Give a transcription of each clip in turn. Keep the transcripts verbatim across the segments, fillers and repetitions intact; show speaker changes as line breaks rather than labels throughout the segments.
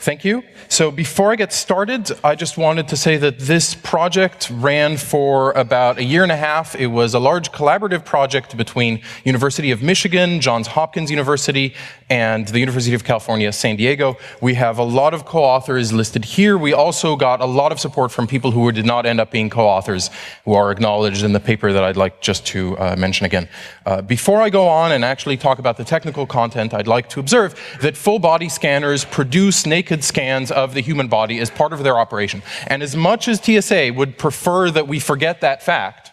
Thank you. So before I get started, I just wanted to say that this project ran for about a year and a half. It was a large collaborative project between University of Michigan, Johns Hopkins University, and the University of California, San Diego. We have a lot of co-authors listed here. We also got a lot of support from people who did not end up being co-authors, who are acknowledged in the paper that I'd like just to uh, mention again. Uh, before I go on and actually talk about the technical content, I'd like to observe that full body scanners produce naked scans of the human body as part of their operation. And as much as T S A would prefer that we forget that fact,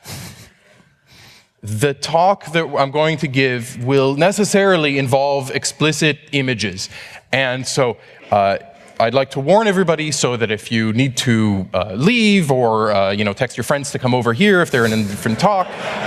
the talk that I'm going to give will necessarily involve explicit images. And so uh, I'd like to warn everybody so that if you need to uh, leave or uh, you know, text your friends to come over here if they're in a different talk,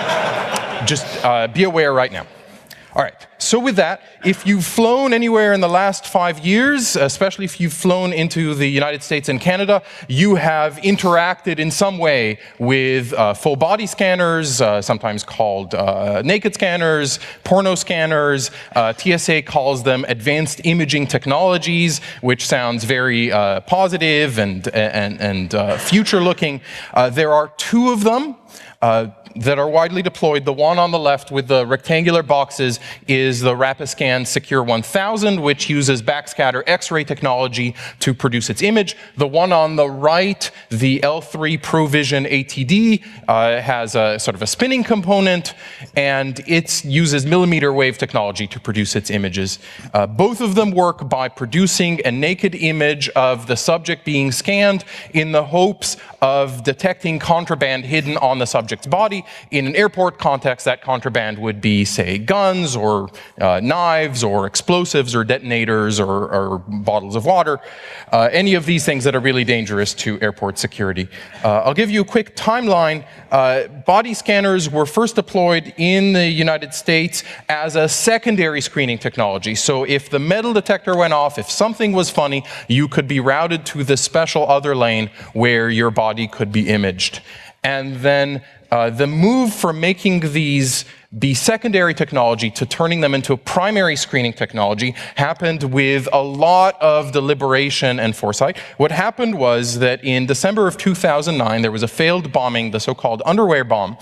just uh, be aware right now. All right, so with that, if you've flown anywhere in the last five years, especially if you've flown into the United States and Canada, you have interacted in some way with uh, full body scanners, uh, sometimes called uh, naked scanners, porno scanners. Uh, T S A calls them advanced imaging technologies, which sounds very uh, positive and, and, and uh, future-looking. Uh, there are two of them. Uh, that are widely deployed. The one on the left with the rectangular boxes is the Rapiscan Secure one thousand, which uses backscatter X-ray technology to produce its image. The one on the right, the L three ProVision A T D, uh, has a sort of a spinning component, and it uses millimeter wave technology to produce its images. Uh, both of them work by producing a naked image of the subject being scanned in the hopes of detecting contraband hidden on the subject's body. In an airport context, that contraband would be, say, guns or uh, knives or explosives or detonators or, or bottles of water, uh, any of these things that are really dangerous to airport security. Uh, I'll give you a quick timeline. Uh, body scanners were first deployed in the United States as a secondary screening technology. So if the metal detector went off, if something was funny, you could be routed to the special other lane where your body could be imaged. And then uh, the move from making these be secondary technology to turning them into primary screening technology happened with a lot of deliberation and foresight. What happened was that in December of two thousand nine, there was a failed bombing, the so-called underwear bomb,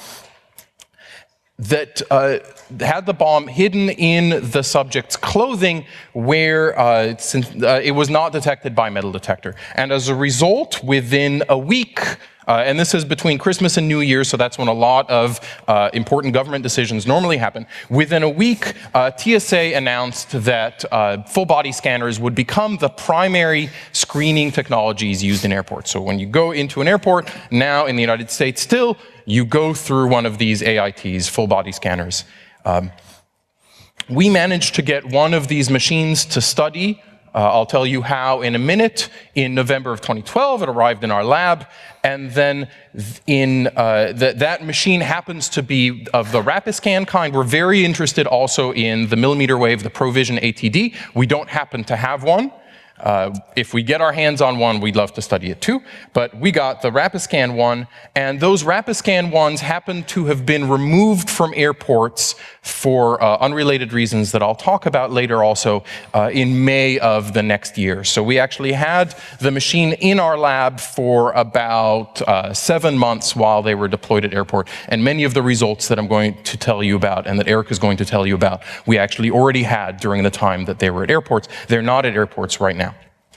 that uh, had the bomb hidden in the subject's clothing where uh, since, uh, it was not detected by metal detector. And as a result, within a week, Uh, and this is between Christmas and New Year, so that's when a lot of uh, important government decisions normally happen. Within a week, uh, T S A announced that uh, full-body scanners would become the primary screening technologies used in airports. So when you go into an airport, now in the United States still, you go through one of these A I Ts, full-body scanners. Um, we managed to get one of these machines to study. Uh, I'll tell you how in a minute. In November of twenty twelve, it arrived in our lab, and then in uh, th that machine happens to be of the Rapiscan kind. We're very interested also in the millimeter wave, the ProVision A T D. We don't happen to have one. Uh, if we get our hands on one, we'd love to study it too. But we got the Rapiscan one, and those Rapiscan ones happen to have been removed from airports for uh, unrelated reasons that I'll talk about later also uh, in May of the next year. So we actually had the machine in our lab for about uh, seven months while they were deployed at airport. And many of the results that I'm going to tell you about and that Eric is going to tell you about, we actually already had during the time that they were at airports. They're not at airports right now.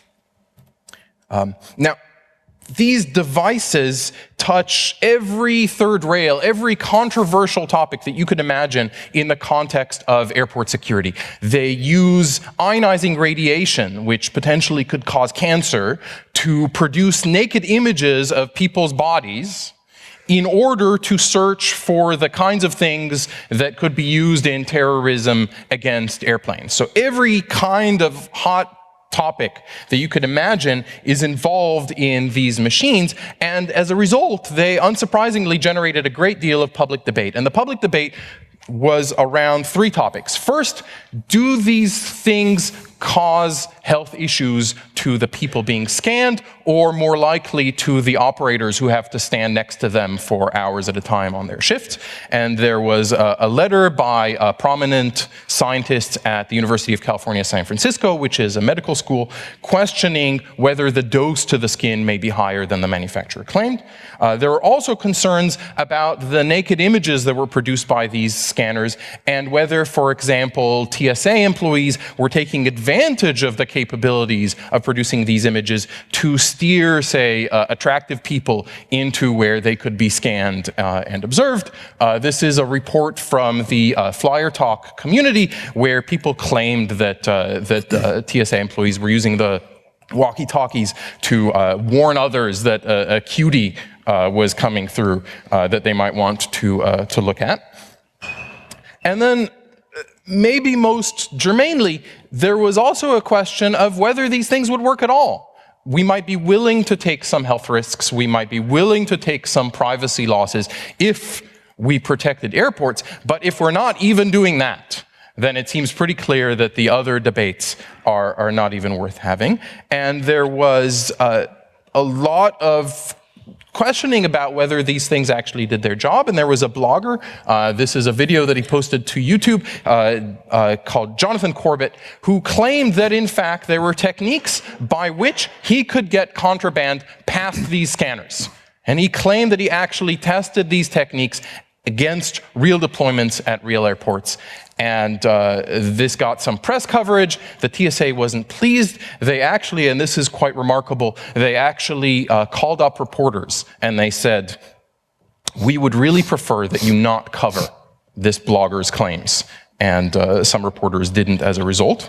Um, now, these devices touch every third rail, every controversial topic that you could imagine in the context of airport security. They use ionizing radiation, which potentially could cause cancer, to produce naked images of people's bodies in order to search for the kinds of things that could be used in terrorism against airplanes. So every kind of hot topic that you could imagine is involved in these machines, and as a result, they unsurprisingly generated a great deal of public debate. And the public debate was around three topics. First, do these things cause health issues to the people being scanned, or more likely to the operators who have to stand next to them for hours at a time on their shift. And there was a, a letter by a prominent scientists at the University of California, San Francisco, which is a medical school, questioning whether the dose to the skin may be higher than the manufacturer claimed. Uh, there were also concerns about the naked images that were produced by these scanners and whether, for example, T S A employees were taking advantage of the capabilities of producing these images to steer, say, uh, attractive people into where they could be scanned uh, and observed. Uh, this is a report from the uh, Flyer Talk community where people claimed that, uh, that uh, T S A employees were using the walkie-talkies to uh, warn others that uh, a cutie uh, was coming through uh, that they might want to, uh, to look at. And then, maybe most germanely, there was also a question of whether these things would work at all. We might be willing to take some health risks, we might be willing to take some privacy losses if we protected airports, but if we're not even doing that, then it seems pretty clear that the other debates are, are not even worth having. And there was uh, a lot of questioning about whether these things actually did their job, and there was a blogger, uh, this is a video that he posted to YouTube, uh, uh, called Jonathan Corbett, who claimed that in fact there were techniques by which he could get contraband past these scanners. And he claimed that he actually tested these techniques against real deployments at real airports. And uh, this got some press coverage. The T S A wasn't pleased. They actually, and this is quite remarkable, they actually uh, called up reporters and they said, we would really prefer that you not cover this blogger's claims. And uh, some reporters didn't as a result.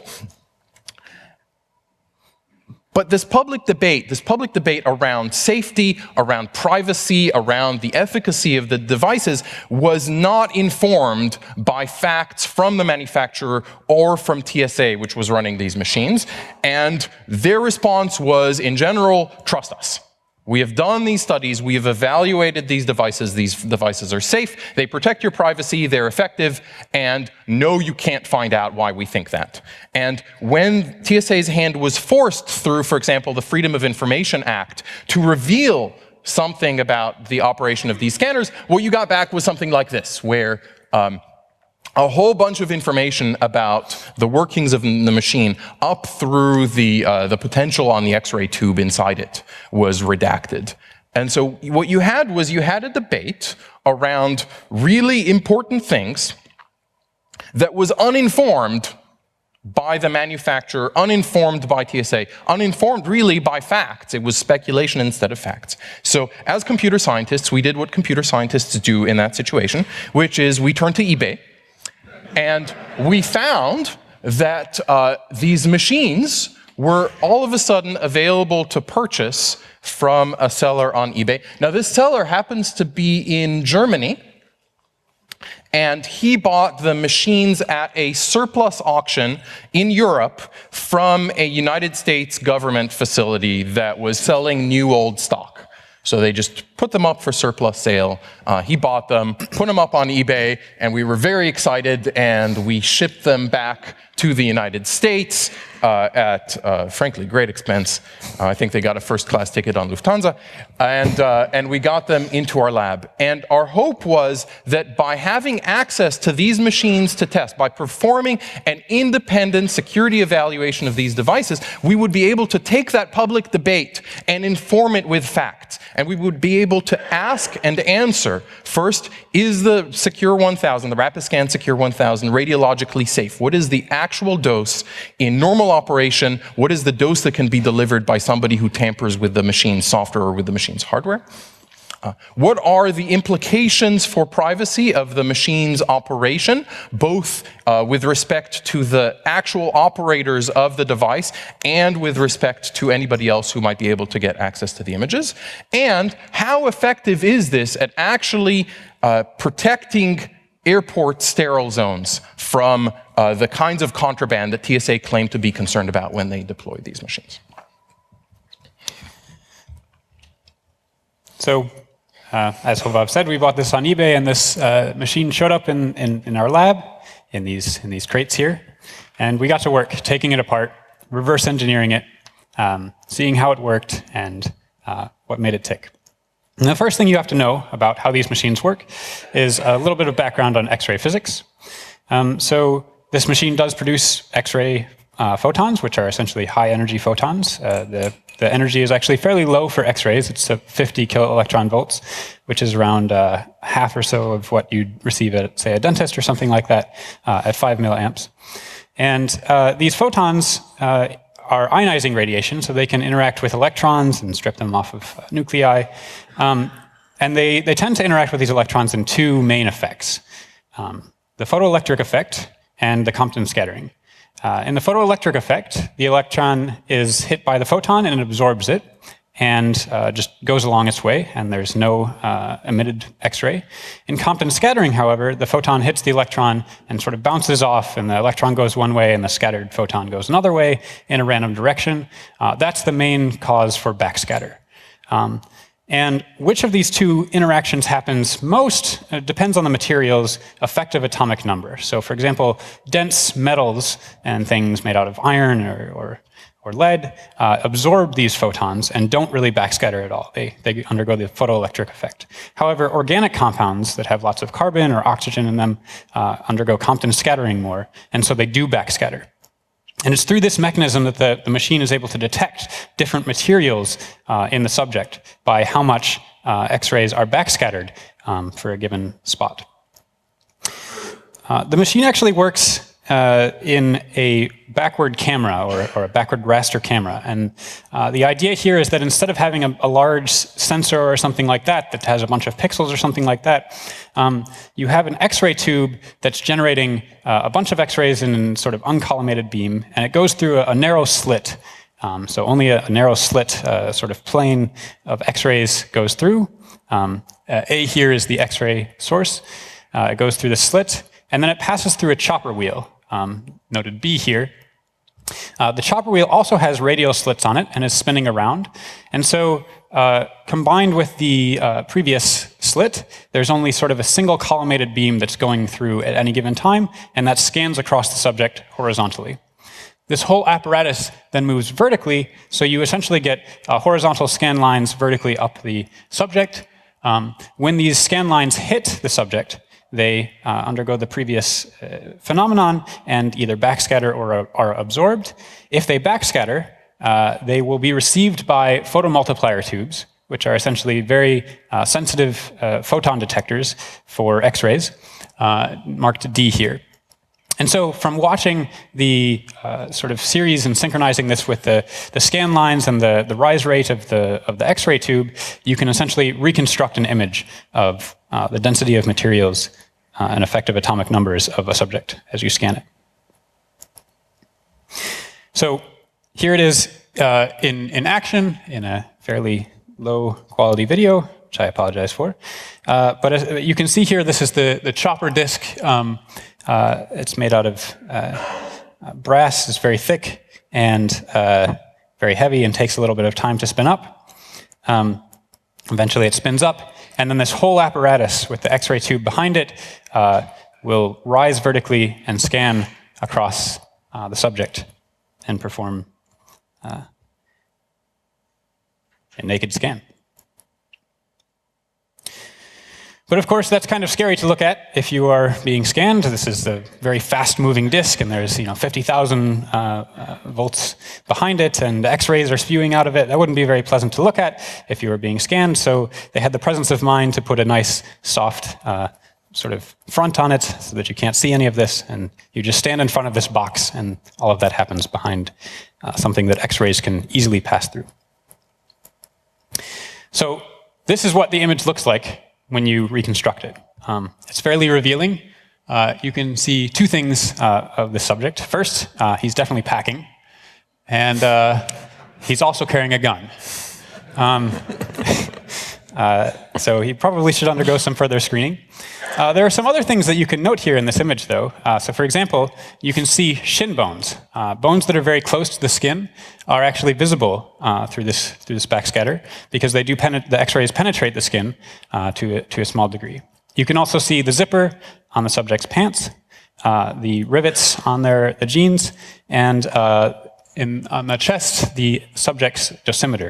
But this public debate, this public debate around safety, around privacy, around the efficacy of the devices was not informed by facts from the manufacturer or from T S A, which was running these machines. And their response was, in general, trust us. We have done these studies, we have evaluated these devices, these devices are safe, they protect your privacy, they're effective, and no, you can't find out why we think that. And when T S A's hand was forced through, for example, the Freedom of Information Act to reveal something about the operation of these scanners, what you got back was something like this, where um, a whole bunch of information about the workings of the machine up through the, uh, the potential on the X-ray tube inside it was redacted. And so what you had was you had a debate around really important things that was uninformed by the manufacturer, uninformed by T S A, uninformed really by facts. It was speculation instead of facts. So as computer scientists, we did what computer scientists do in that situation, which is we turned to eBay. And we found that uh, these machines were all of a sudden available to purchase from a seller on eBay. Now, this seller happens to be in Germany, and he bought the machines at a surplus auction in Europe from a United States government facility that was selling new old stock. So they just put them up for surplus sale. Uh, he bought them, put them up on eBay, and we were very excited, and we shipped them back to the United States uh, at, uh, frankly, great expense. Uh, I think they got a first-class ticket on Lufthansa, and, uh, and we got them into our lab. And our hope was that by having access to these machines to test, by performing an independent security evaluation of these devices, we would be able to take that public debate and inform it with facts. And we would be able to ask and answer, first, is the Secure one thousand, the Rapiscan Secure one thousand, radiologically safe? What is the actual dose in normal operation? What is the dose that can be delivered by somebody who tampers with the machine's software or with the machine's hardware? Uh, what are the implications for privacy of the machine's operation, both uh, with respect to the actual operators of the device and with respect to anybody else who might be able to get access to the images? And how effective is this at actually uh, protecting airport sterile zones from uh, the kinds of contraband that T S A claimed to be concerned about when they deployed these machines?
So, Uh, as Hovab said, we bought this on eBay, and this uh, machine showed up in, in, in our lab in these, in these crates here. And we got to work taking it apart, reverse engineering it, um, seeing how it worked, and uh, what made it tick. And the first thing you have to know about how these machines work is a little bit of background on X-ray physics. Um, so this machine does produce X-ray uh, photons, which are essentially high-energy photons. Uh, the, the energy is actually fairly low for X-rays. It's uh, fifty kiloelectron volts, which is around uh, half or so of what you'd receive at, say, a dentist or something like that, uh, at five milliamps. And uh, these photons uh, are ionizing radiation, so they can interact with electrons and strip them off of uh, nuclei. Um, and they, they tend to interact with these electrons in two main effects, um, the photoelectric effect and the Compton scattering. Uh, in the photoelectric effect, the electron is hit by the photon and it absorbs it and uh, just goes along its way, and there's no uh, emitted X-ray. In Compton scattering, however, the photon hits the electron and sort of bounces off, and the electron goes one way and the scattered photon goes another way in a random direction. Uh, that's the main cause for backscatter. Um, and which of these two interactions happens most uh, depends on the material's effective atomic number. So for example, dense metals and things made out of iron or, or or lead, uh, absorb these photons and don't really backscatter at all. They, they undergo the photoelectric effect. However, organic compounds that have lots of carbon or oxygen in them uh, undergo Compton scattering more, and so they do backscatter. And it's through this mechanism that the, the machine is able to detect different materials uh, in the subject by how much uh, X-rays are backscattered um, for a given spot. Uh, the machine actually works Uh, in a backward camera or, or a backward raster camera. And uh, the idea here is that instead of having a, a large sensor or something like that that has a bunch of pixels or something like that, um, you have an X-ray tube that's generating uh, a bunch of X-rays in a sort of uncollimated beam, and it goes through a, a narrow slit. Um, so only a, a narrow slit uh, sort of plane of X-rays goes through. Um, uh, A here is the X-ray source. Uh, it goes through the slit, and then it passes through a chopper wheel. Um, noted B here. Uh, the chopper wheel also has radial slits on it and is spinning around. And so uh, combined with the uh, previous slit, there's only sort of a single collimated beam that's going through at any given time, and that scans across the subject horizontally. This whole apparatus then moves vertically, so you essentially get uh, horizontal scan lines vertically up the subject. Um, when these scan lines hit the subject, they uh, undergo the previous uh, phenomenon and either backscatter or are, are absorbed. If they backscatter, uh, they will be received by photomultiplier tubes, which are essentially very uh, sensitive uh, photon detectors for X-rays, uh, marked D here. And so from watching the uh, sort of series and synchronizing this with the, the scan lines and the, the rise rate of the, of the X-ray tube, you can essentially reconstruct an image of uh, the density of materials uh, and effective atomic numbers of a subject as you scan it. So here it is uh, in, in action in a fairly low quality video, which I apologize for. Uh, but as you can see here, this is the, the chopper disk. Um, Uh, it's made out of uh, brass. It's very thick and uh, very heavy and takes a little bit of time to spin up. Um, eventually it spins up, and then this whole apparatus with the X-ray tube behind it uh, will rise vertically and scan across uh, the subject and perform uh, a naked scan. But of course, that's kind of scary to look at if you are being scanned. This is a very fast-moving disk, and there's you know fifty thousand uh, uh, volts behind it, and X-rays are spewing out of it. That wouldn't be very pleasant to look at if you were being scanned. So they had the presence of mind to put a nice, soft uh, sort of front on it so that you can't see any of this, and you just stand in front of this box, and all of that happens behind uh, something that X-rays can easily pass through. So this is what the image looks like when you reconstruct it. Um, it's fairly revealing. Uh, you can see two things uh, of the subject. First, uh, he's definitely packing, and uh, he's also carrying a gun. Um, uh, so he probably should undergo some further screening. Uh, there are some other things that you can note here in this image, though. Uh, so for example, you can see shin bones. Uh, bones that are very close to the skin are actually visible uh, through this through this backscatter because they do the X-rays penetrate the skin uh, to, to a small degree. You can also see the zipper on the subject's pants, uh, the rivets on their the genes, and uh, in, on the chest, the subject's dosimeter.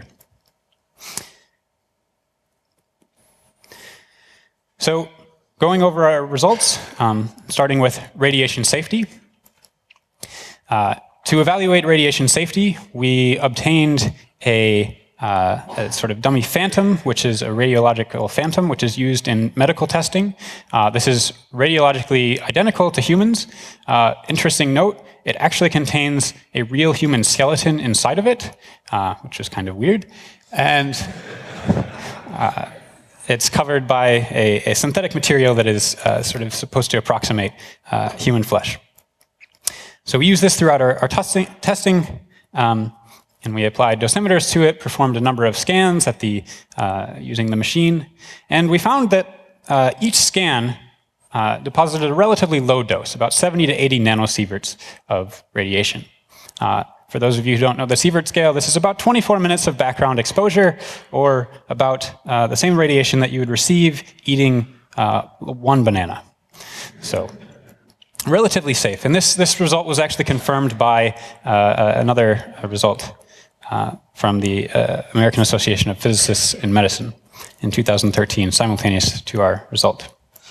So going over our results, um, starting with radiation safety. Uh, to evaluate radiation safety, we obtained a, uh, a sort of dummy phantom, which is a radiological phantom, which is used in medical testing. Uh, this is radiologically identical to humans. Uh, interesting note, it actually contains a real human skeleton inside of it, uh, which is kind of weird. And uh, it's covered by a, a synthetic material that is uh, sort of supposed to approximate uh, human flesh. So we use this throughout our, our testing, testing um, and we applied dosimeters to it, performed a number of scans at the, uh, using the machine, and we found that uh, each scan uh, deposited a relatively low dose, about seventy to eighty nanosieverts of radiation. Uh, For those of you who don't know the Sievert scale, this is about twenty-four minutes of background exposure, or about uh, the same radiation that you would receive eating uh, one banana. So, relatively safe. And this, this result was actually confirmed by uh, another result uh, from the uh, American Association of Physicists in Medicine in two thousand thirteen, simultaneous to our result.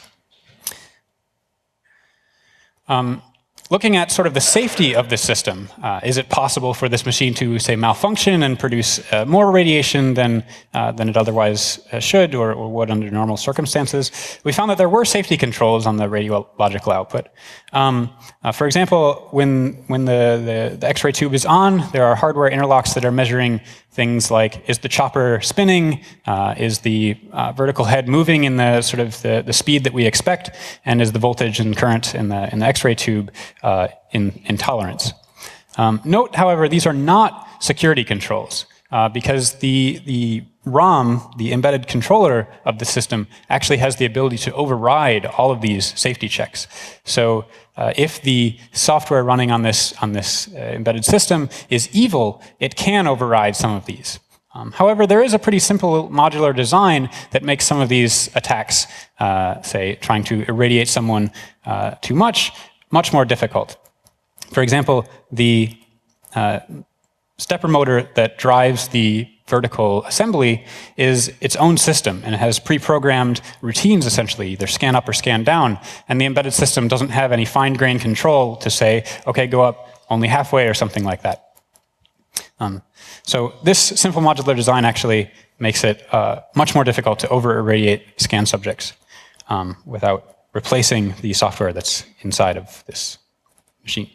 Um, Looking at sort of the safety of this system, uh, is it possible for this machine to, say, malfunction and produce uh, more radiation than, uh, than it otherwise uh, should or, or would under normal circumstances? We found that there were safety controls on the radiological output. Um, uh, for example, when, when the, the, the X-ray tube is on, there are hardware interlocks that are measuring things like, is the chopper spinning? Uh, is the uh, vertical head moving in the sort of the, the speed that we expect? And is the voltage and current in the, in the X-ray tube uh, in, in tolerance? Um, note, however, these are not security controls uh, because the, the ROM, the embedded controller of the system, actually has the ability to override all of these safety checks. So uh, if the software running on this, on this uh, embedded system is evil, it can override some of these. Um, however, there is a pretty simple modular design that makes some of these attacks, uh, say, trying to irradiate someone uh, too much, much more difficult. For example, the uh, stepper motor that drives the vertical assembly is its own system, and it has pre-programmed routines, essentially, either scan up or scan down, and the embedded system doesn't have any fine-grained control to say, okay, go up only halfway or something like that. Um, so this simple modular design actually makes it uh, much more difficult to over-irradiate scan subjects um, without replacing the software that's inside of this machine.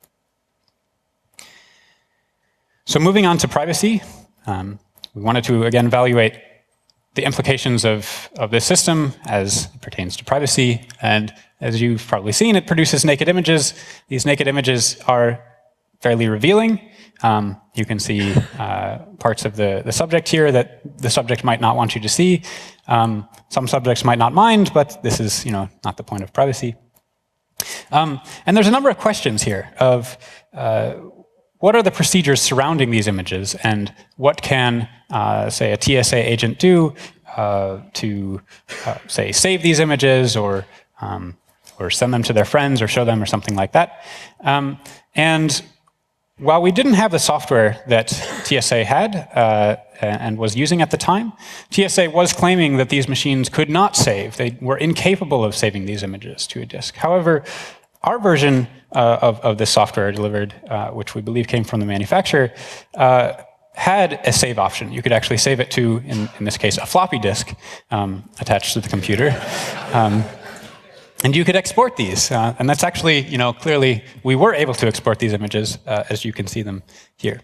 So moving on to privacy, um, we wanted to again evaluate the implications of, of this system as it pertains to privacy. And as you've probably seen, it produces naked images. These naked images are fairly revealing. Um, you can see uh, parts of the, the subject here that the subject might not want you to see. Um, some subjects might not mind, but this is, you know, not the point of privacy. Um, and there's a number of questions here of uh, what are the procedures surrounding these images, and what can, uh, say, a T S A agent do uh, to, uh, say, save these images, or um, or send them to their friends, or show them, or something like that. Um, and while we didn't have the software that T S A had uh, and was using at the time, T S A was claiming that these machines could not save. They were incapable of saving these images to a disk. However, our version uh, of, of this software delivered, uh, which we believe came from the manufacturer, uh, had a save option. You could actually save it to, in, in this case, a floppy disk um, attached to the computer. Um, and you could export these. Uh, and that's actually, you know, clearly we were able to export these images, uh, as you can see them here.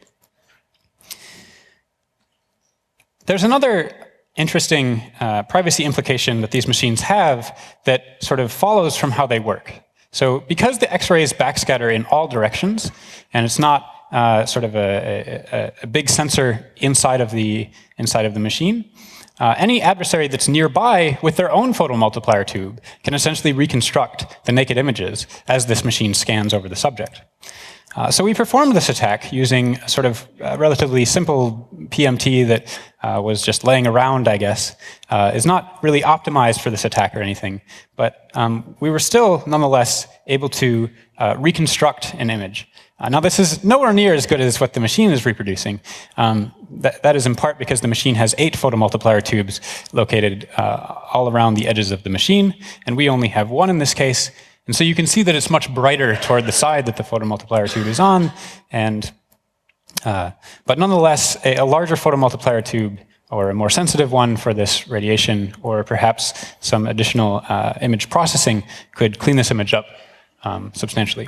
There's another interesting uh, privacy implication that these machines have that sort of follows from how they work. So because the X-rays backscatter in all directions, and it's not uh, sort of a, a, a big sensor inside of the, inside of the machine, uh, any adversary that's nearby with their own photomultiplier tube can essentially reconstruct the naked images as this machine scans over the subject. Uh, so we performed this attack using a sort of a relatively simple P M T that uh, was just laying around, I guess, uh, is not really optimized for this attack or anything. But um, we were still, nonetheless, able to uh, reconstruct an image. Uh, now, this is nowhere near as good as what the machine is reproducing. Um, that, that is in part because the machine has eight photomultiplier tubes located uh, all around the edges of the machine, and we only have one in this case. And so you can see that it's much brighter toward the side that the photomultiplier tube is on, and uh, but nonetheless, a, a larger photomultiplier tube, or a more sensitive one for this radiation, or perhaps some additional uh, image processing could clean this image up um, substantially.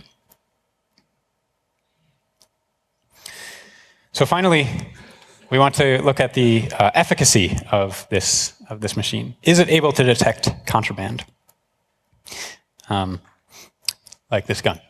So finally, we want to look at the uh, efficacy of this, of this machine. Is it able to detect contraband? Um, like this gun.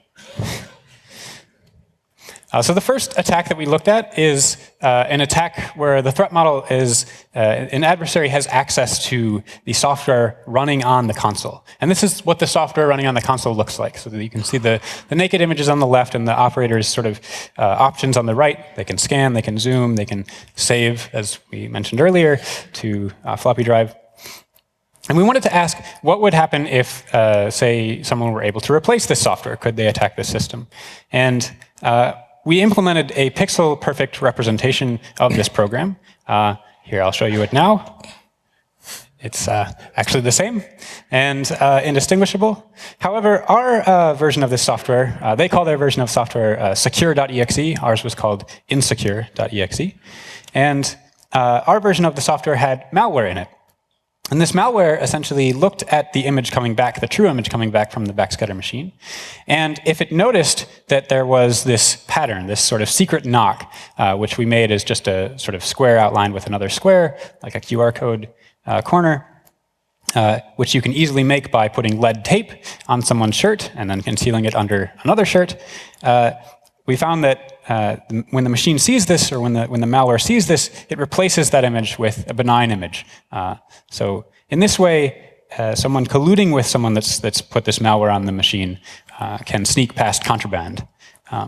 Uh, so the first attack that we looked at is uh, an attack where the threat model is uh, an adversary has access to the software running on the console. And this is what the software running on the console looks like. So that you can see the, the naked images on the left and the operator's sort of uh, options on the right. They can scan, they can zoom, they can save, as we mentioned earlier, to uh, floppy drive. And we wanted to ask, what would happen if, uh, say, someone were able to replace this software? Could they attack this system? And uh, we implemented a pixel-perfect representation of this program. Uh, here, I'll show you it now. It's uh, actually the same and uh, indistinguishable. However, our uh, version of this software, uh, they call their version of software uh, secure dot E X E. Ours was called insecure dot E X E. And uh, our version of the software had malware in it. And this malware essentially looked at the image coming back, the true image coming back from the backscatter machine. And if it noticed that there was this pattern, this sort of secret knock, uh, which we made as just a sort of square outlined with another square, like a Q R code uh, corner, uh, which you can easily make by putting lead tape on someone's shirt and then concealing it under another shirt, uh, we found that uh, when the machine sees this, or when the, when the malware sees this, it replaces that image with a benign image. Uh, so in this way, uh, someone colluding with someone that's, that's put this malware on the machine uh, can sneak past contraband. Um,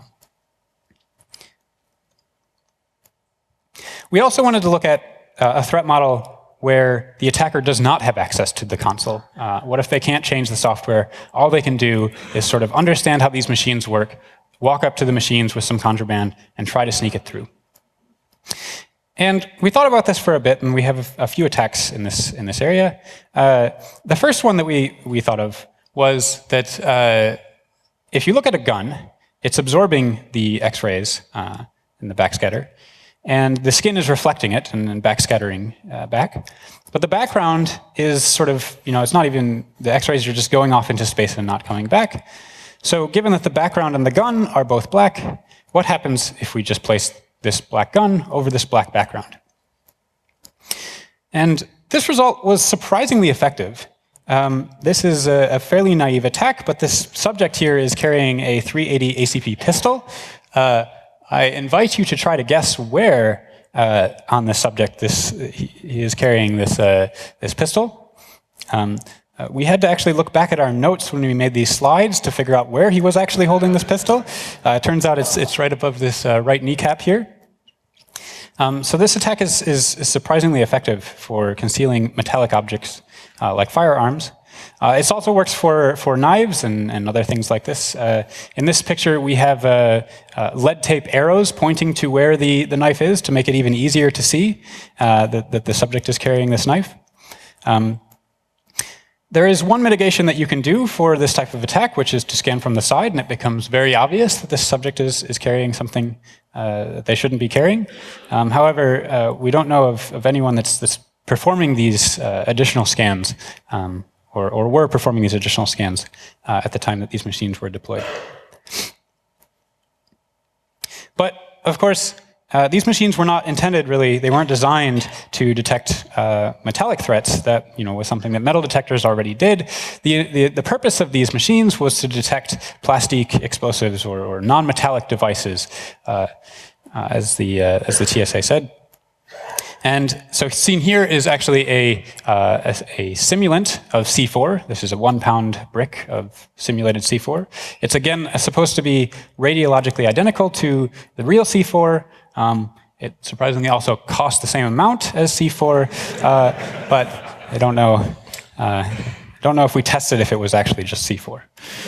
we also wanted to look at uh, a threat model where the attacker does not have access to the console. Uh, what if they can't change the software? All they can do is sort of understand how these machines work, walk up to the machines with some contraband, and try to sneak it through. And we thought about this for a bit, and we have a few attacks in this, in this area. Uh, the first one that we, we thought of was that uh, if you look at a gun, it's absorbing the X-rays uh, in the backscatter, and the skin is reflecting it and, and backscattering uh, back. But the background is sort of, you know, it's not even, the X-rays are just going off into space and not coming back. So given that the background and the gun are both black, what happens if we just place this black gun over this black background? And this result was surprisingly effective. Um, this is a, a fairly naive attack, but this subject here is carrying a three eighty A C P pistol. Uh, I invite you to try to guess where uh, on this subject this, he, he is carrying this, uh, this pistol. Um, Uh, we had to actually look back at our notes when we made these slides to figure out where he was actually holding this pistol. Uh, it turns out it's, it's right above this uh, right kneecap here. Um, so this attack is, is, is surprisingly effective for concealing metallic objects uh, like firearms. Uh, it also works for, for knives and, and other things like this. Uh, in this picture, we have uh, uh, lead tape arrows pointing to where the, the knife is to make it even easier to see uh, that, that the subject is carrying this knife. Um, There is one mitigation that you can do for this type of attack, which is to scan from the side, and it becomes very obvious that this subject is, is carrying something uh, that they shouldn't be carrying. Um, however, uh, we don't know of, of anyone that's, that's performing these uh, additional scans, um, or, or were performing these additional scans uh, at the time that these machines were deployed. But, of course, Uh, these machines were not intended, really, they weren't designed to detect uh, metallic threats. That, you know, was something that metal detectors already did. The, the, the purpose of these machines was to detect plastic explosives or, or non-metallic devices, uh, uh, as, the, uh, as the T S A said. And so seen here is actually a, uh, a, a simulant of C four. This is a one pound brick of simulated C four. It's, again, supposed to be radiologically identical to the real C four. Um, it surprisingly also costs the same amount as C four, uh, but I don't know. Uh, I don't know if we tested if it was actually just C four.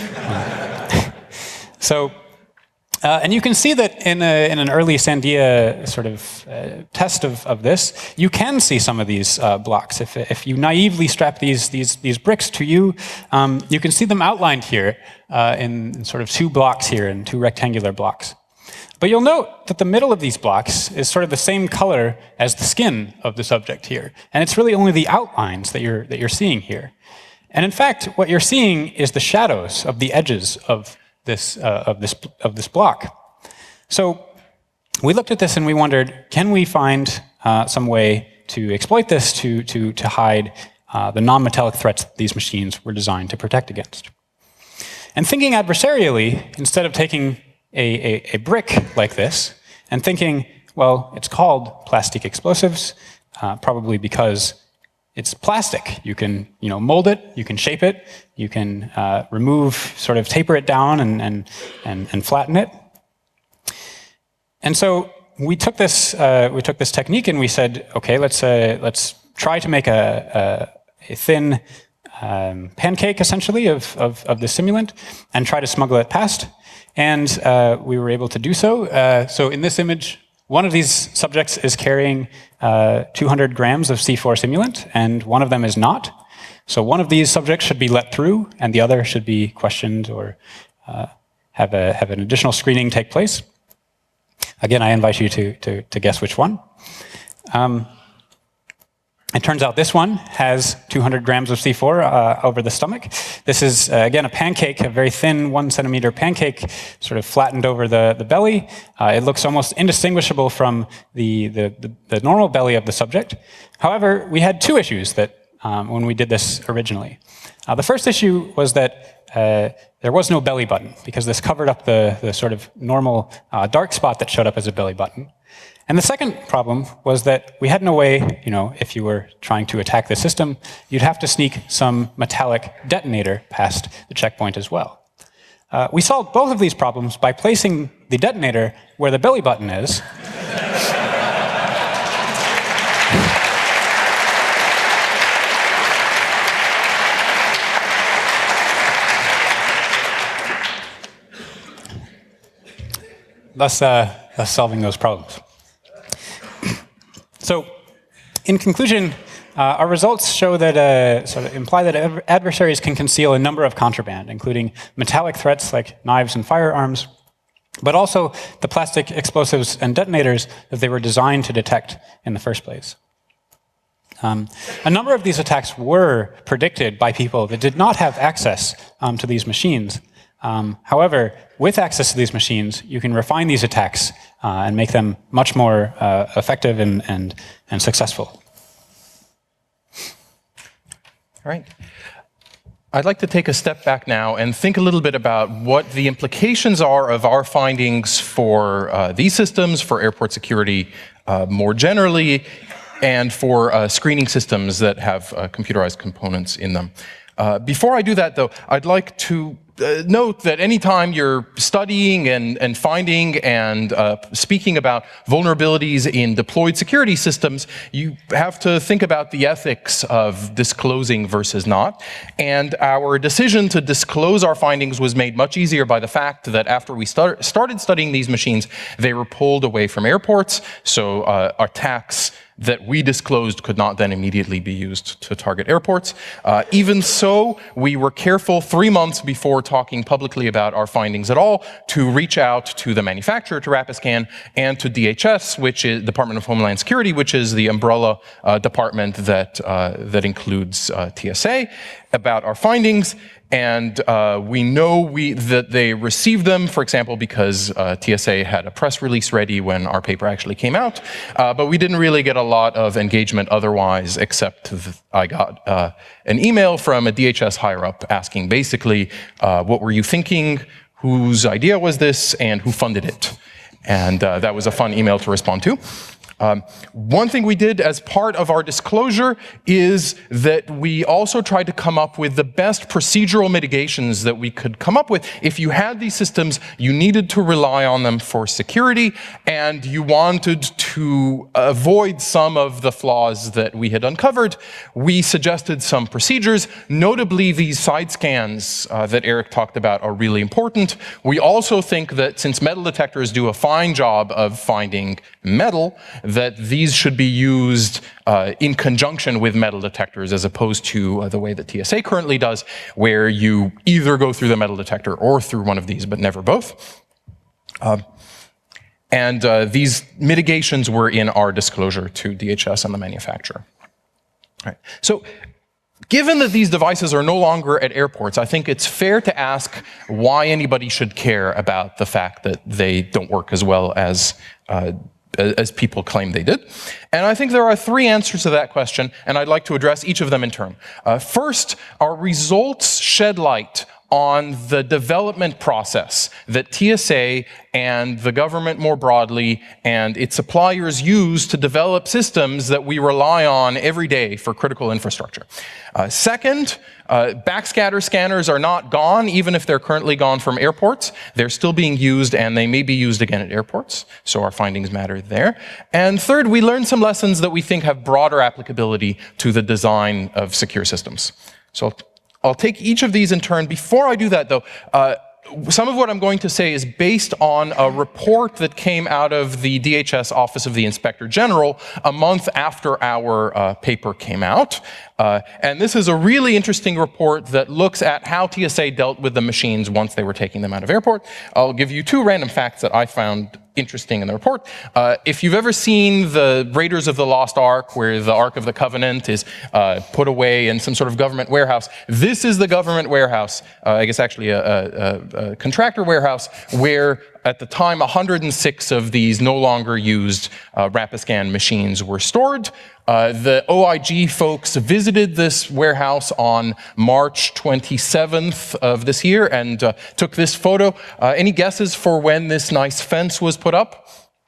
Uh, so. Uh, and you can see that in, a, in an early Sandia sort of uh, test of, of this, you can see some of these uh, blocks. If, if you naively strap these, these, these bricks to you, um, you can see them outlined here uh, in, in sort of two blocks here, in two rectangular blocks. But you'll note that the middle of these blocks is sort of the same color as the skin of the subject here. And it's really only the outlines that you're, that you're seeing here. And in fact, what you're seeing is the shadows of the edges of This, uh, of, this, of this block. So we looked at this and we wondered, can we find uh, some way to exploit this to, to, to hide uh, the non-metallic threats that these machines were designed to protect against? And thinking adversarially, instead of taking a, a, a brick like this and thinking, well, it's called plastic explosives, uh, probably because it's plastic. You can, you know, mold it, you can shape it, you can uh, remove, sort of taper it down and, and, and, and flatten it. And so we took this, uh, we took this technique and we said, okay, let's, uh, let's try to make a, a, a thin um, pancake, essentially, of, of, of the simulant and try to smuggle it past. And uh, we were able to do so. Uh, so in this image, one of these subjects is carrying uh, two hundred grams of C four simulant, and one of them is not. So one of these subjects should be let through, and the other should be questioned or uh, have, a, have an additional screening take place. Again, I invite you to, to, to guess which one. Um, It turns out this one has two hundred grams of C four uh, over the stomach. This is, uh, again, a pancake, a very thin one centimeter pancake, sort of flattened over the, the belly. Uh, it looks almost indistinguishable from the, the, the, the normal belly of the subject. However, we had two issues that um, when we did this originally. Uh, the first issue was that uh, there was no belly button, because this covered up the, the sort of normal uh, dark spot that showed up as a belly button. And the second problem was that we had no way, you know, if you were trying to attack the system, you'd have to sneak some metallic detonator past the checkpoint as well. Uh, we solved both of these problems by placing the detonator where the belly button is. thus, uh, thus solving those problems. So, in conclusion, uh, our results show that, uh, sort of imply that adversaries can conceal a number of contraband, including metallic threats like knives and firearms, but also the plastic explosives and detonators that they were designed to detect in the first place. Um, a number of these attacks were predicted by people that did not have access um, to these machines. Um, however, with access to these machines, you can refine these attacks uh, and make them much more uh, effective and, and, and successful.
All right. I'd like to take a step back now and think a little bit about what the implications are of our findings for uh, these systems, for airport security uh, more generally, and for uh, screening systems that have uh, computerized components in them. Uh, before I do that, though, I'd like to Uh, note that anytime you're studying and, and finding and uh, speaking about vulnerabilities in deployed security systems, you have to think about the ethics of disclosing versus not. And our decision to disclose our findings was made much easier by the fact that after we start, started studying these machines, they were pulled away from airports, so uh, attacks that we disclosed could not then immediately be used to target airports. Uh, even so, we were careful three months before talking publicly about our findings at all to reach out to the manufacturer, to Rapiscan, and to D H S, which is Department of Homeland Security, which is the umbrella uh, department that, uh, that includes uh, T S A, about our findings. And uh, we know we, that they received them, for example, because uh, T S A had a press release ready when our paper actually came out. Uh, but we didn't really get a lot of engagement otherwise, except I got uh, an email from a D H S higher-up asking basically, uh, what were you thinking, whose idea was this, and who funded it? And uh, that was a fun email to respond to. Um, one thing we did as part of our disclosure is that we also tried to come up with the best procedural mitigations that we could come up with. If you had these systems, you needed to rely on them for security, and you wanted to avoid some of the flaws that we had uncovered. We suggested some procedures. Notably, these side scans uh, that Eric talked about are really important. We also think that since metal detectors do a fine job of finding metal, that these should be used uh, in conjunction with metal detectors as opposed to uh, the way that T S A currently does, where you either go through the metal detector or through one of these, but never both. Uh, and uh, these mitigations were in our disclosure to D H S and the manufacturer. All right. So, given that these devices are no longer at airports, I think it's fair to ask why anybody should care about the fact that they don't work as well as uh, as people claim they did. And I think there are three answers to that question, and I'd like to address each of them in turn. Uh, first, our results shed light on the development process that T S A and the government more broadly and its suppliers use to develop systems that we rely on every day for critical infrastructure. Uh, second, uh, backscatter scanners are not gone, even if they're currently gone from airports. They're still being used, and they may be used again at airports, so our findings matter there. And third, we learned some lessons that we think have broader applicability to the design of secure systems. So I'll take each of these in turn. Before I do that, though, uh, some of what I'm going to say is based on a report that came out of the D H S Office of the Inspector General a month after our uh, paper came out. Uh, and this is a really interesting report that looks at how T S A dealt with the machines once they were taking them out of airport. I'll give you two random facts that I found interesting in the report. Uh, if you've ever seen the Raiders of the Lost Ark, where the Ark of the Covenant is uh, put away in some sort of government warehouse, this is the government warehouse, uh, I guess actually a, a, a contractor warehouse, where at the time one hundred six of these no longer used uh, Rapiscan machines were stored. Uh, the O I G folks visited this warehouse on March twenty-seventh of this year and uh, took this photo. Uh, any guesses for when this nice fence was put up?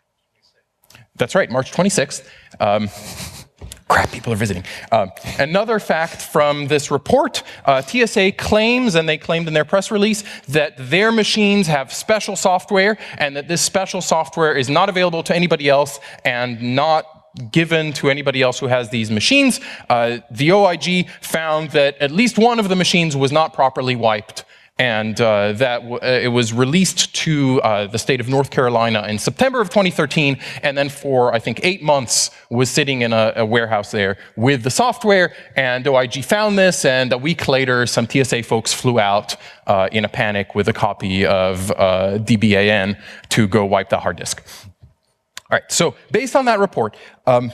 That's right, March twenty-sixth. Um, crap, people are visiting. Uh, another fact from this report, uh, T S A claims, and they claimed in their press release, that their machines have special software and that this special software is not available to anybody else and not given to anybody else who has these machines. Uh, the O I G found that at least one of the machines was not properly wiped, and uh, that w uh, it was released to uh, the state of North Carolina in September of twenty thirteen, and then for, I think, eight months was sitting in a, a warehouse there with the software, and O I G found this, and a week later, some T S A folks flew out uh, in a panic with a copy of uh, D B A N to go wipe the hard disk. All right, so based on that report, um,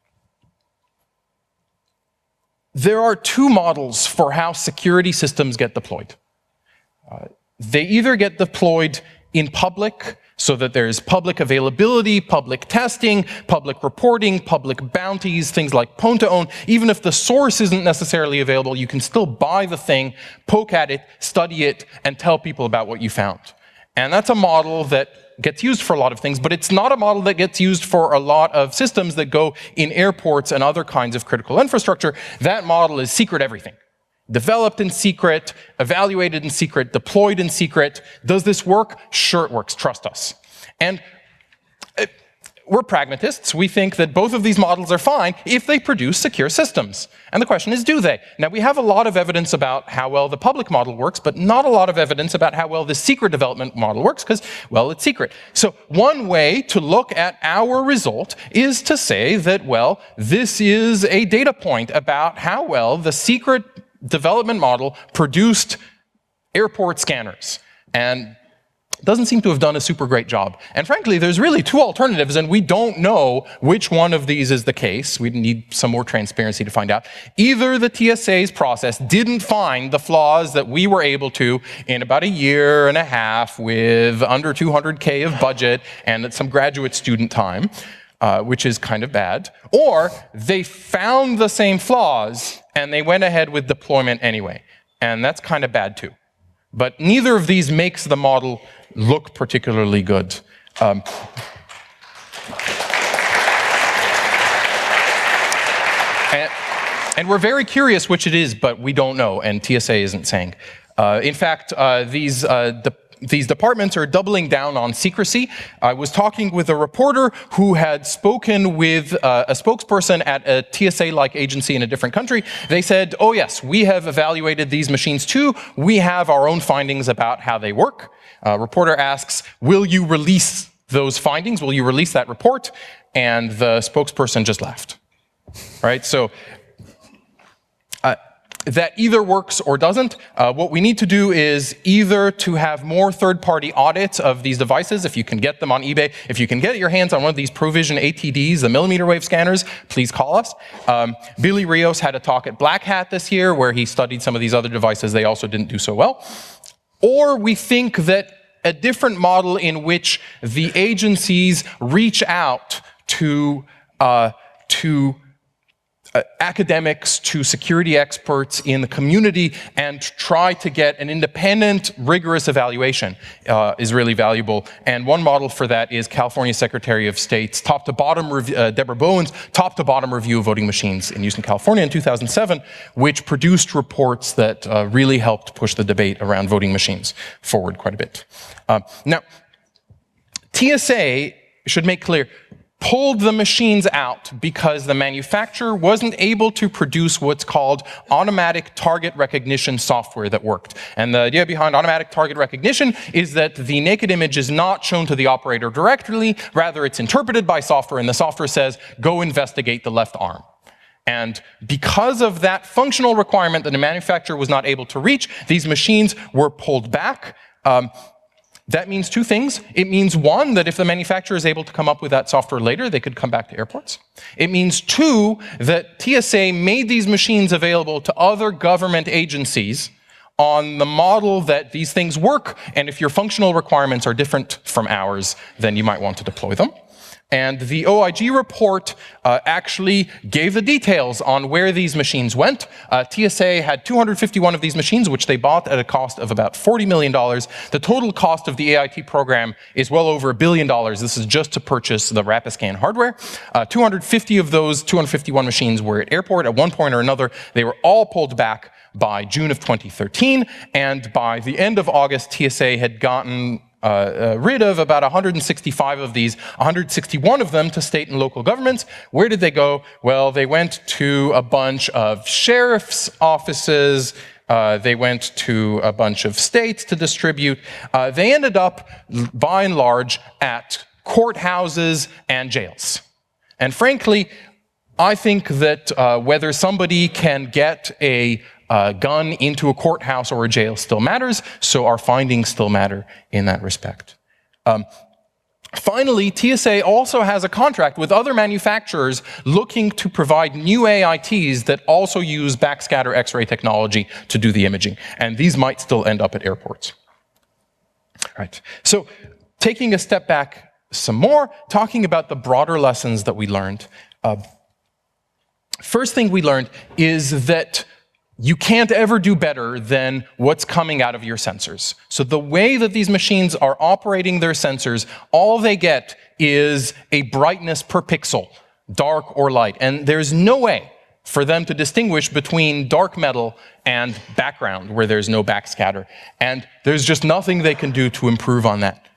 there are two models for how security systems get deployed. Uh, they either get deployed in public, so that there's public availability, public testing, public reporting, public bounties, things like Pwn-to-Own. Even if the source isn't necessarily available, you can still buy the thing, poke at it, study it, and tell people about what you found. And that's a model that gets used for a lot of things, but it's not a model that gets used for a lot of systems that go in airports and other kinds of critical infrastructure. That model is secret everything. Developed in secret, evaluated in secret, deployed in secret. Does this work? Sure it works, trust us. And uh, we're pragmatists. We think that both of these models are fine if they produce secure systems. And the question is, do they? Now, we have a lot of evidence about how well the public model works, but not a lot of evidence about how well the secret development model works, because, well, it's secret. So one way to look at our result is to say that, well, this is a data point about how well the secret development model produced airport scanners. And doesn't seem to have done a super great job. And frankly, there's really two alternatives, and we don't know which one of these is the case. We need some more transparency to find out. Either the T S A's process didn't find the flaws that we were able to in about a year and a half with under two hundred K of budget and some graduate student time, uh, which is kind of bad. Or they found the same flaws and they went ahead with deployment anyway. And that's kind of bad too. But neither of these makes the model look particularly good. Um, And, and we're very curious which it is, but we don't know, and T S A isn't saying. Uh, in fact, uh, these uh, de these departments are doubling down on secrecy. I was talking with a reporter who had spoken with uh, a spokesperson at a T S A-like agency in a different country. They said, oh yes, we have evaluated these machines too. We have our own findings about how they work. Uh, reporter asks, will you release those findings? Will you release that report? And the spokesperson just laughed. Right? So uh, that either works or doesn't. Uh, what we need to do is either to have more third-party audits of these devices, if you can get them on eBay. If you can get your hands on one of these Provision A T Ds, the millimeter wave scanners, please call us. Um, Billy Rios had a talk at Black Hat this year where he studied some of these other devices. They also didn't do so well. Or we think that a different model in which the agencies reach out to, uh, to Uh, academics, to security experts in the community, and try to get an independent, rigorous evaluation uh, is really valuable. And one model for that is California Secretary of State's top-to-bottom review, uh, Deborah Bowen's top-to-bottom review of voting machines in use in California in two thousand seven, which produced reports that uh, really helped push the debate around voting machines forward quite a bit. Uh, now, T S A should make clear, pulled the machines out because the manufacturer wasn't able to produce what's called automatic target recognition software that worked. And the idea behind automatic target recognition is that the naked image is not shown to the operator directly, rather it's interpreted by software, and the software says, go investigate the left arm. And because of that functional requirement that the manufacturer was not able to reach, these machines were pulled back. Um, That means two things. It means, one, that if the manufacturer is able to come up with that software later, they could come back to airports. It means, two, that T S A made these machines available to other government agencies on the model that these things work, and if your functional requirements are different from ours, then you might want to deploy them. And the O I G report uh, actually gave the details on where these machines went. Uh, T S A had two hundred fifty-one of these machines, which they bought at a cost of about forty million dollars. The total cost of the A I T program is well over a billion dollars. This is just to purchase the Rapiscan hardware. Uh, two hundred fifty of those two hundred fifty-one machines were at airport at one point or another. They were all pulled back by June of twenty thirteen, and by the end of August, T S A had gotten Uh, uh, rid of about one hundred sixty-five of these, one hundred sixty-one of them to state and local governments. Where did they go? Well, they went to a bunch of sheriff's offices, uh, they went to a bunch of states to distribute. Uh, they ended up, by and large, at courthouses and jails. And frankly, I think that uh, whether somebody can get a uh, gun into a courthouse or a jail still matters, so our findings still matter in that respect. Um, Finally, T S A also has a contract with other manufacturers looking to provide new A I Ts that also use backscatter X-ray technology to do the imaging, and these might still end up at airports. Right. So, taking a step back some more, talking about the broader lessons that we learned. Uh, first thing we learned is that you can't ever do better than what's coming out of your sensors. So the way that these machines are operating their sensors, all they get is a brightness per pixel, dark or light. And there's no way for them to distinguish between dark metal and background where there's no backscatter. And there's just nothing they can do to improve on that.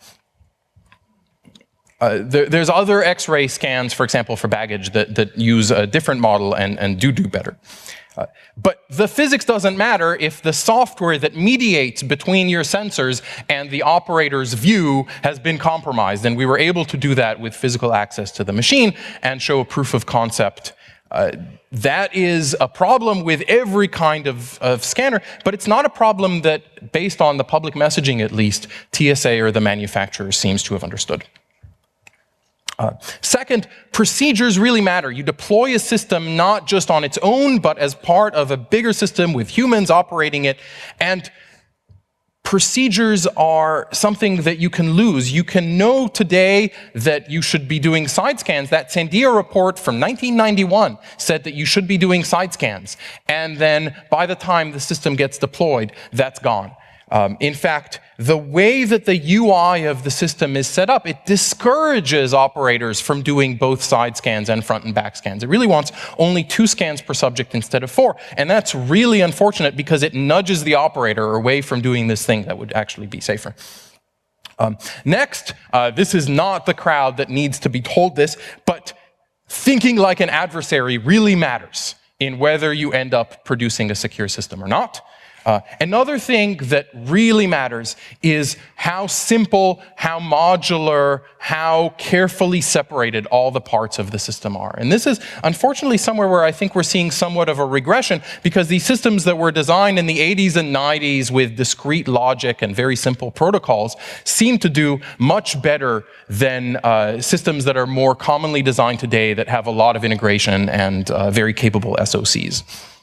Uh, there, there's other X-ray scans, for example, for baggage that, that use a different model and, and do do better. Uh, but the physics doesn't matter if the software that mediates between your sensors and the operator's view has been compromised. And we were able to do that with physical access to the machine and show a proof of concept. Uh, that is a problem with every kind of, of scanner, but it's not a problem that, based on the public messaging at least, T S A or the manufacturer seems to have understood. Uh, second, procedures really matter. You deploy a system not just on its own, but as part of a bigger system with humans operating it. And procedures are something that you can lose. You can know today that you should be doing side scans. That Sandia report from nineteen ninety-one said that you should be doing side scans. And then by the time the system gets deployed, that's gone. Um, in fact, the way that the U I of the system is set up, it discourages operators from doing both side scans and front and back scans. It really wants only two scans per subject instead of four. And that's really unfortunate because it nudges the operator away from doing this thing that would actually be safer. Um, next, uh, this is not the crowd that needs to be told this, but thinking like an adversary really matters in whether you end up producing a secure system or not. Uh, another thing that really matters is how simple, how modular, how carefully separated all the parts of the system are. And this is unfortunately somewhere where I think we're seeing somewhat of a regression, because these systems that were designed in the eighties and nineties with discrete logic and very simple protocols seem to do much better than uh, systems that are more commonly designed today that have a lot of integration and uh, very capable S O Cs.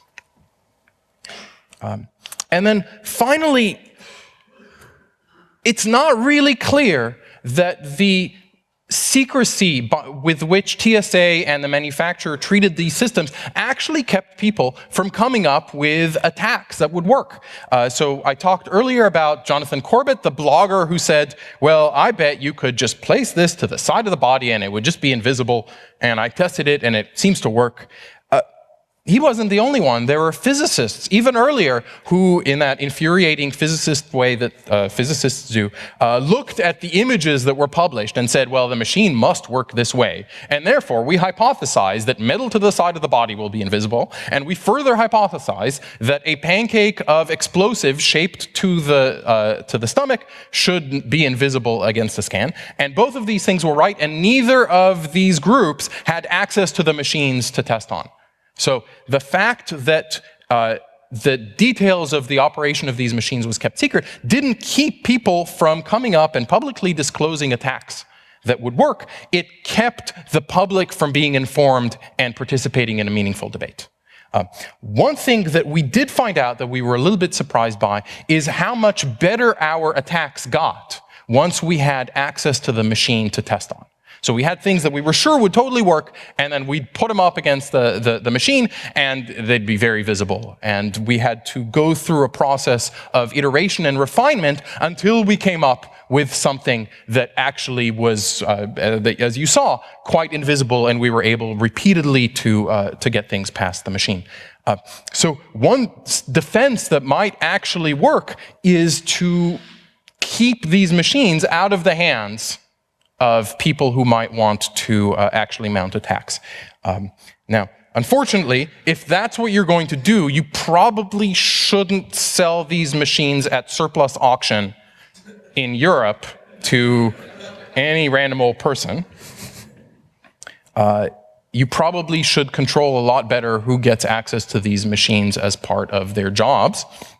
Um, And then finally, it's not really clear that the secrecy with which T S A and the manufacturer treated these systems actually kept people from coming up with attacks that would work. Uh, so I talked earlier about Jonathan Corbett, the blogger who said, well, I bet you could just place this to the side of the body and it would just be invisible. And I tested it and it seems to work. He wasn't the only one. There were physicists, even earlier, who, in that infuriating physicist way that uh, physicists do, uh, looked at the images that were published and said, well, the machine must work this way. And therefore, we hypothesize that metal to the side of the body will be invisible. And we further hypothesize that a pancake of explosives shaped to the, uh, to the stomach should be invisible against a scan. And both of these things were right, and neither of these groups had access to the machines to test on. So the fact that uh, the details of the operation of these machines was kept secret didn't keep people from coming up and publicly disclosing attacks that would work. It kept the public from being informed and participating in a meaningful debate. Uh, one thing that we did find out that we were a little bit surprised by is how much better our attacks got once we had access to the machine to test on. So we had things that we were sure would totally work, and then we'd put them up against the, the, the machine, and they'd be very visible. And we had to go through a process of iteration and refinement until we came up with something that actually was, uh, as you saw, quite invisible, and we were able repeatedly to, uh, to get things past the machine. Uh, so one defense that might actually work is to keep these machines out of the hands of people who might want to uh, actually mount attacks. Um, now, unfortunately, if that's what you're going to do, you probably shouldn't sell these machines at surplus auction in Europe to any random old person. Uh, you probably should control a lot better who gets access to these machines as part of their jobs.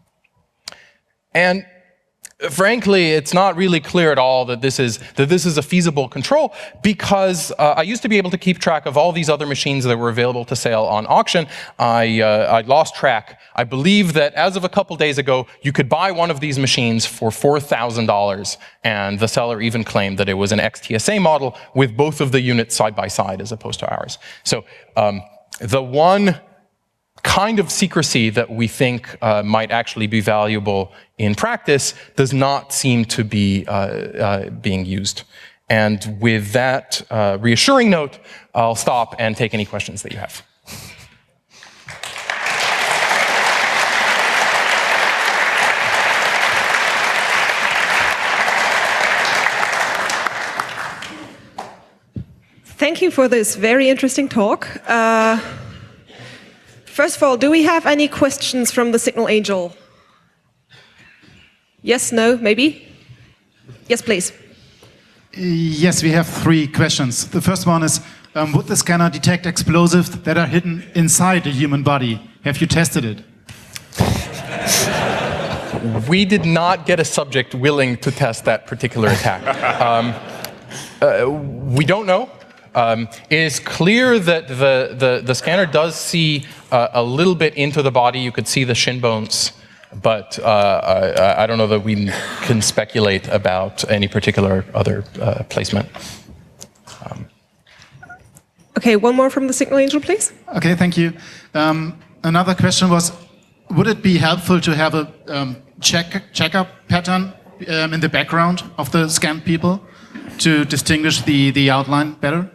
And frankly, it's not really clear at all that this is that this is a feasible control, because uh, I used to be able to keep track of all these other machines that were available to sale on auction. I, uh, I lost track. I believe that as of a couple days ago, you could buy one of these machines for four thousand dollars, and the seller even claimed that it was an X T S A model with both of the units side by side as opposed to ours. So um, the one kind of secrecy that we think uh, might actually be valuable in practice does not seem to be uh, uh, being used. And with that uh, reassuring note, I'll stop and take any questions that you have.
Thank you for this very interesting talk. Uh, First of all, do we have any questions from the Signal Angel? Yes, no, maybe? Yes, please.
Yes, we have three questions. The first one is, um, would the scanner detect explosives that are hidden inside a human body? Have you tested it?
We did not get a subject willing to test that particular attack. Um, uh, we don't know. Um, it is clear that the, the, the scanner does see uh, a little bit into the body. You could see the shin bones, but uh, I, I don't know that we can speculate about any particular other uh, placement. Um.
Okay, one more from the Signal Angel, please.
Okay, thank you. Um, another question was, would it be helpful to have a um, check checkup pattern um, in the background of the scanned people to distinguish the, the outline better?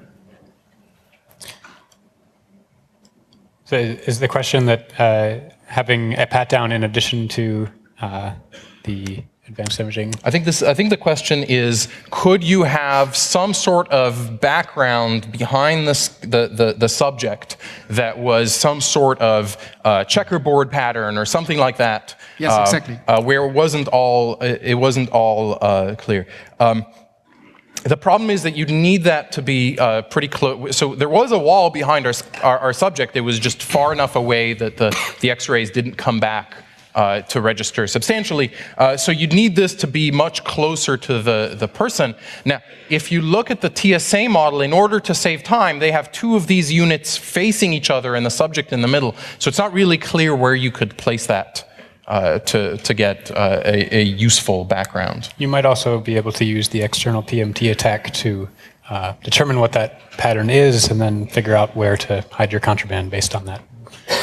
So is the question that uh, having a pat down in addition to uh, the advanced imaging?
I think this. I think the question is: could you have some sort of background behind this, the the the subject that was some sort of uh, checkerboard pattern or something like that?
Yes,
uh,
exactly.
Uh, where it wasn't all it wasn't all uh, clear. Um, The problem is that you need that to be uh, pretty close. So there was a wall behind our, our, our subject. It was just far enough away that the, the X-rays didn't come back uh, to register substantially. Uh, so you'd need this to be much closer to the, the person. Now, if you look at the T S A model, in order to save time, they have two of these units facing each other and the subject in the middle. So it's not really clear where you could place that. Uh, to, to get uh, a, a useful background.
You might also be able to use the external P M T attack to uh, determine what that pattern is and then figure out where to hide your contraband based on that.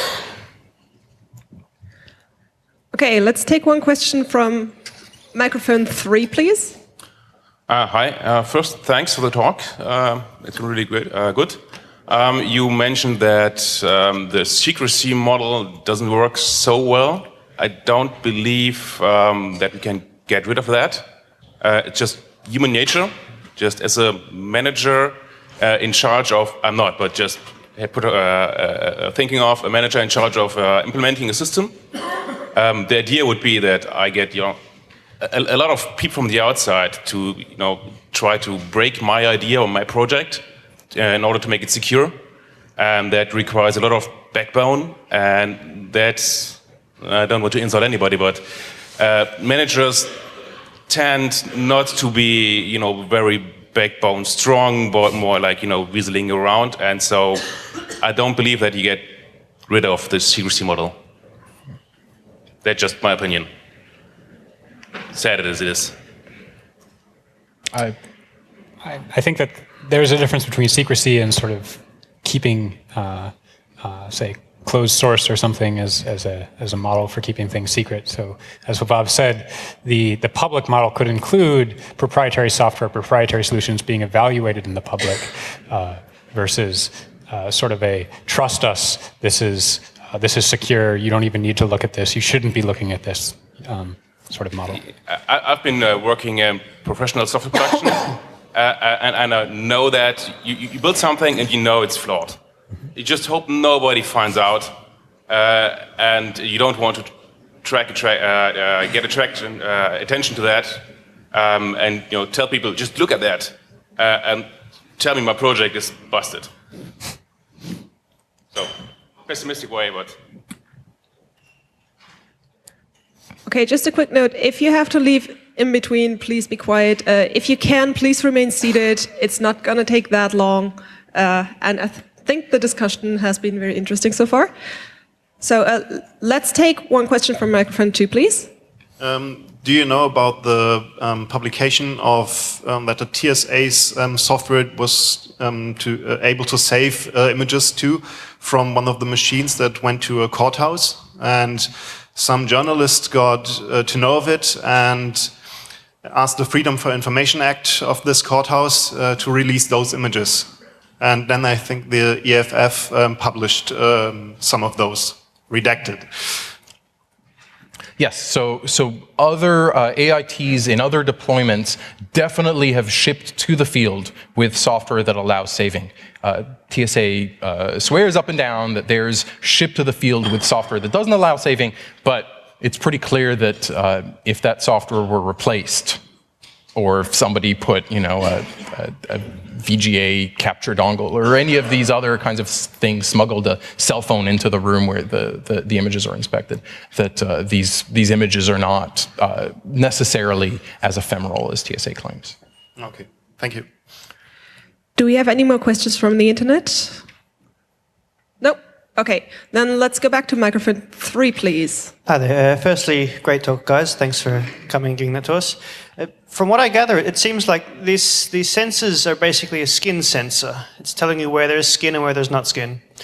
Okay, let's take one question from microphone three, please.
Uh, hi. Uh, first, thanks for the talk. Uh, it's really good. Uh, good. Um, you mentioned that um, the secrecy model doesn't work so well. I don't believe um, that we can get rid of that. Uh, it's just human nature. Just as a manager uh, in charge of, I'm not, but just put a, a, a thinking of a manager in charge of uh, implementing a system. Um, the idea would be that I get, you know, a, a lot of people from the outside to, you know, try to break my idea or my project uh, in order to make it secure, and that requires a lot of backbone, and that's. I don't want to insult anybody, but uh, managers tend not to be, you know, very backbone strong, but more like, you know, whistling around. And so I don't believe that you get rid of the secrecy model. That's just my opinion. Sad as it is.
I, I, I think that there's a difference between secrecy and sort of keeping, uh, uh, say, closed source or something as, as, a, as a model for keeping things secret. So as Bob said, the, the public model could include proprietary software, proprietary solutions being evaluated in the public uh, versus uh, sort of a trust us, this is, uh, this is secure, you don't even need to look at this, you shouldn't be looking at this um, sort of model.
I, I've been uh, working in professional software production uh, and, and I know that you, you build something and you know it's flawed. You just hope nobody finds out, uh, and you don't want to track, tra uh, uh, get attraction, uh, attention to that, um, and you know tell people just look at that, uh, and tell me my project is busted. So, pessimistic way, but.
Okay, just a quick note. If you have to leave in between, please be quiet. Uh, if you can, please remain seated. It's not going to take that long, uh, and. I th I think the discussion has been very interesting so far. So uh, let's take one question from microphone two, please.
Um, do you know about the um, publication of um, that the T S A's um, software was um, to, uh, able to save uh, images too from one of the machines that went to a courthouse, and some journalists got uh, to know of it and asked the Freedom for Information Act of this courthouse uh, to release those images. And then I think the E F F um, published um, some of those, redacted.
Yes, so, so other uh, A I Ts in other deployments definitely have shipped to the field with software that allows saving. Uh, T S A uh, swears up and down that theirs shipped to the field with software that doesn't allow saving, but it's pretty clear that uh, if that software were replaced, or if somebody put, you know, a, a, a V G A capture dongle or any of these other kinds of things, smuggled a cell phone into the room where the, the, the images are inspected, that uh, these, these images are not uh, necessarily as ephemeral as T S A claims.
Okay, thank you.
Do we have any more questions from the internet? Nope. Okay, then let's go back to microphone three, please.
Hi there. Uh, firstly, great talk, guys. Thanks for coming and giving that to us. Uh, from what I gather, it seems like this, these sensors are basically a skin sensor. It's telling you where there's skin and where there's not skin.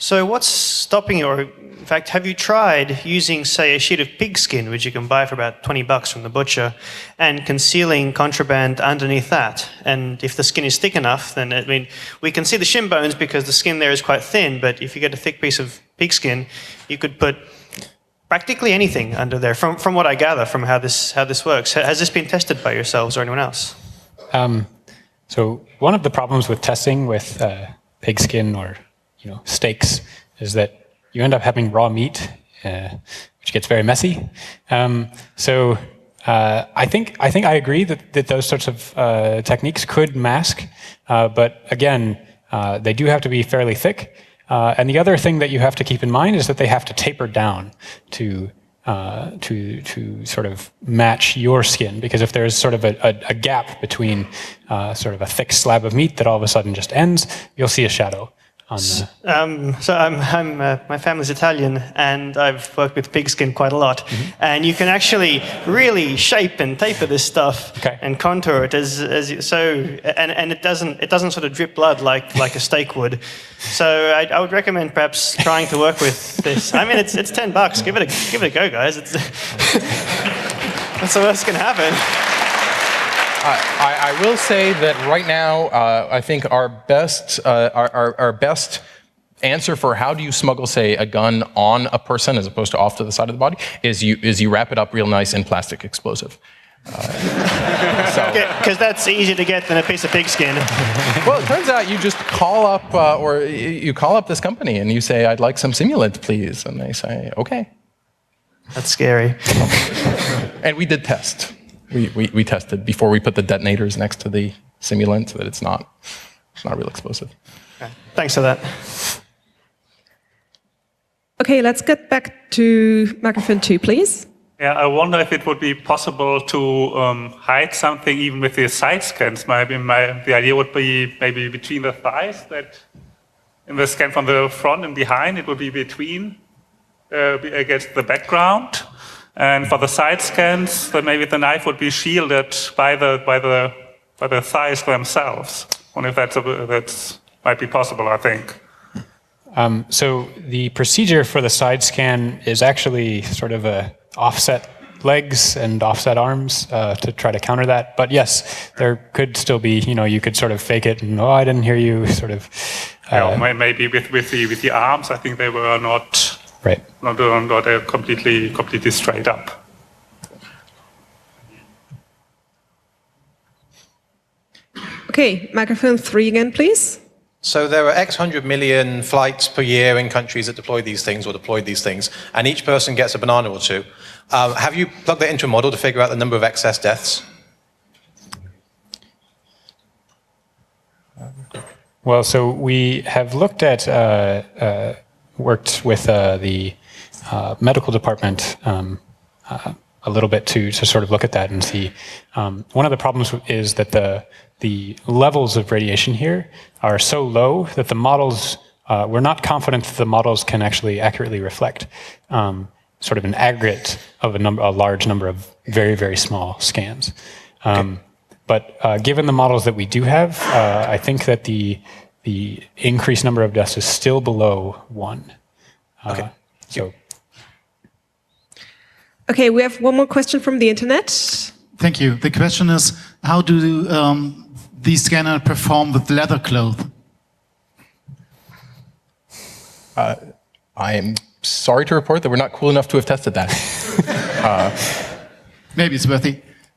So what's stopping you, or in fact, have you tried using, say, a sheet of pig skin, which you can buy for about twenty bucks from the butcher, and concealing contraband underneath that? And if the skin is thick enough, then, I mean, we can see the shin bones because the skin there is quite thin, but if you get a thick piece of pig skin, you could put practically anything under there, from, from what I gather from how this, how this works. Has this been tested by yourselves or anyone else?
Um, so one of the problems with testing with uh, pig skin or you know, steaks is that you end up having raw meat, uh, which gets very messy. Um, so uh, I think I think I agree that, that those sorts of uh, techniques could mask, uh, but again, uh, they do have to be fairly thick. Uh, and the other thing that you have to keep in mind is that they have to taper down to uh, to to sort of match your skin, because if there's sort of a, a, a gap between uh, sort of a thick slab of meat that all of a sudden just ends, you'll see a shadow. On the...
um, so I'm, I'm uh, my family's Italian, and I've worked with pigskin quite a lot. Mm-hmm. And you can actually really shape and taper this stuff
okay.
and contour it as, as you, so, and, and it doesn't it doesn't sort of drip blood like like a steak would. So I, I would recommend perhaps trying to work with this. I mean, it's it's ten bucks. Give it a give it a go, guys. It's what's the worst can happen?
I, I will say that right now, uh, I think our best, uh, our, our, our best answer for how do you smuggle, say, a gun on a person as opposed to off to the side of the body is you is you wrap it up real nice in plastic explosive. Because
uh, that's easier to get than a piece of pigskin.
Well, it turns out you just call up, uh, or you call up this company and you say, "I'd like some simulant, please," and they say, "Okay."
That's scary.
And we did test. We, we, we tested before we put the detonators next to the simulant so that it's not, it's not real explosive.
Okay. Thanks for that.
Okay, let's get back to microphone two, please.
Yeah, I wonder if it would be possible to um, hide something even with the side scans. Maybe my, the idea would be maybe between the thighs, that in the scan from the front and behind, it would be between, uh, against the background. And for the side scans, then maybe the knife would be shielded by the by the by the thighs themselves. I wonder if that's a, that's might be possible. I think.
Um, so the procedure for the side scan is actually sort of a offset legs and offset arms uh, to try to counter that. But yes, there could still be, you know, you could sort of fake it and, oh, I didn't hear you, sort of. Uh,
yeah, maybe with with the with the arms, I think they were not.
Right.
Not, not uh, completely, completely straight up.
Okay, microphone three again, please.
So there are X hundred million flights per year in countries that deploy these things or deployed these things, and each person gets a banana or two. Um, have you plugged that into a model to figure out the number of excess deaths?
Well, so we have looked at uh, uh, worked with uh, the uh, medical department um, uh, a little bit to to sort of look at that and see. Um, one of the problems is that the the levels of radiation here are so low that the models uh, we're not confident that the models can actually accurately reflect um, sort of an aggregate of a number a large number of very very small scans. Um, okay. But uh, given the models that we do have, uh, I think that the the increased number of deaths is still below one. Uh,
okay.
So.
Okay, we have one more question from the internet.
Thank you. The question is, how do um, these scanners perform with leather cloth?
Uh, I am sorry to report that we're not cool enough to have tested that. uh,
Maybe it's worthy.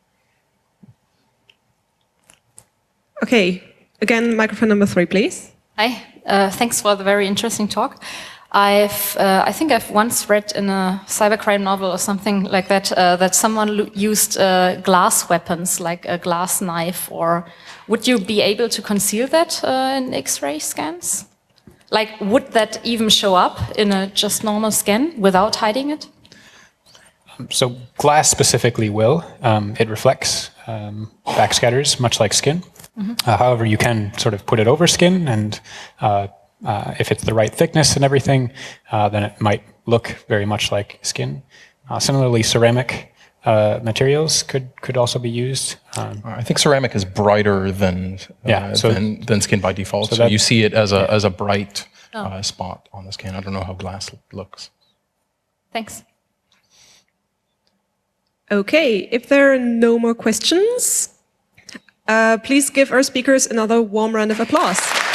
Okay, again, microphone number three, please.
Hi, uh, thanks for the very interesting talk. I've, uh, I think I've once read in a cybercrime novel or something like that uh, that someone used uh, glass weapons, like a glass knife. Or would you be able to conceal that uh, in X-ray scans? Like, would that even show up in a just normal scan without hiding it?
So glass specifically will. Um, it reflects um, backscatters, much like skin. Mm-hmm. Uh, however, you can sort of put it over skin, and uh, uh, if it's the right thickness and everything, uh, then it might look very much like skin. Uh, similarly, ceramic uh, materials could could also be used. Um,
I think ceramic is brighter than uh,
yeah, so,
than, than skin by default.
So,
so
that,
you see it as a yeah. as a bright
Oh.
uh, spot on the scan. I don't know how glass looks.
Thanks.
Okay, if there are no more questions, uh, please give our speakers another warm round of applause.